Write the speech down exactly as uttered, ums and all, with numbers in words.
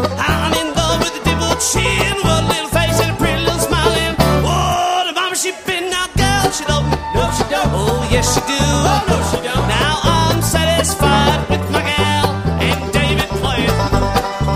I'm in love with the dimple chin, with a little face and a pretty little smiling. Oh, the mama she been now, girl, she love me. No, she don't. Oh, yes, she do. Oh, no.